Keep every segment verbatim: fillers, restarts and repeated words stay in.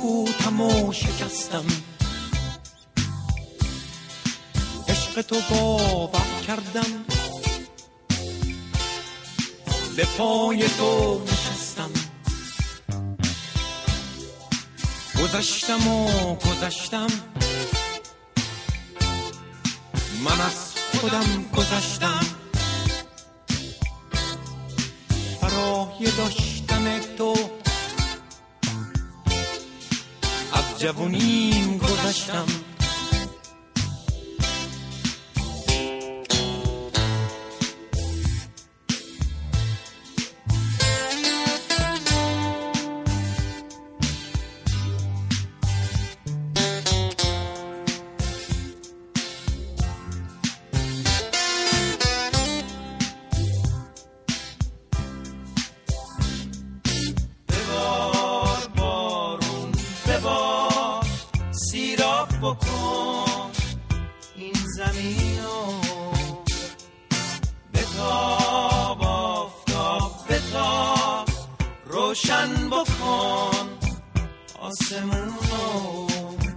سکوتمو شکستم، عشق تو باور کردم، به پای تو نشستم. گذشتم و گذشتم، من از خودم گذشتم، برای داشتن تو از جوونیم گذشتم. بکن این زمینو، بتاب آفتاب، بتاب روشن بکن آسمونو.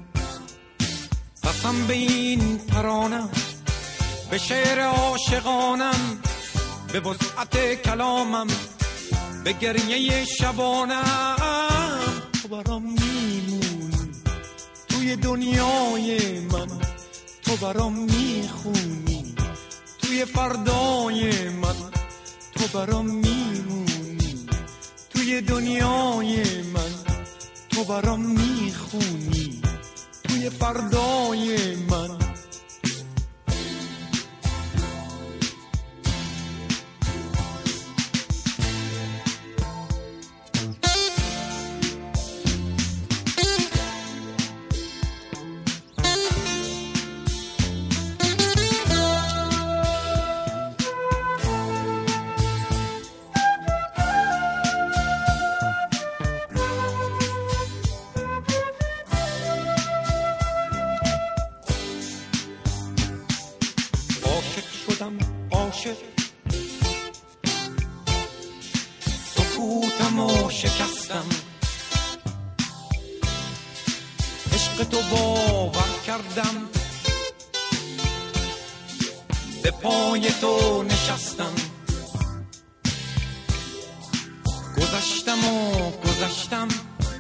قسم به این ترانم، به شعر عاشقانم، به وسعت کلامم، به گریه شبانم. تو برام میمونی توی دنیای من، تو برام میخونی توی فردای من، تو برام میمونی توی دنیای من، تو برام میخونی توی فردای من. عاشق سکوتمو شکستم، عشق تو باور کردم، به پای تو نشستم. گذشتم و گذشتم،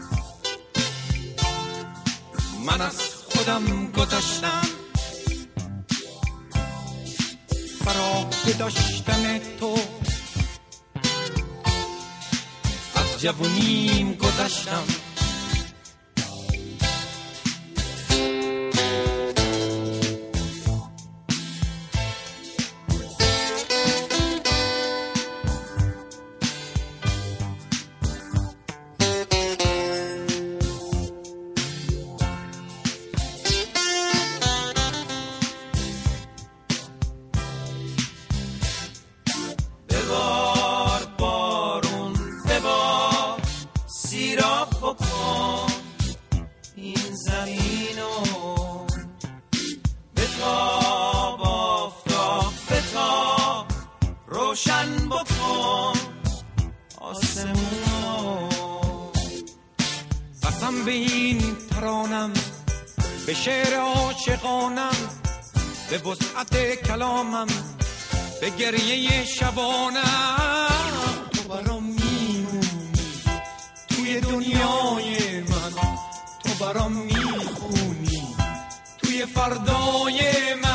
من از خودم گذشتم، برای داشتن تو از جوونیم گذشتم. روشن بکن آسمونو. قسم به این ترانم، به شعر عاشقانم، به وسعت کلامم، به گریه شبانم. تو برام میمونی توی دنیای من، تو برام میخونی توی فردای من.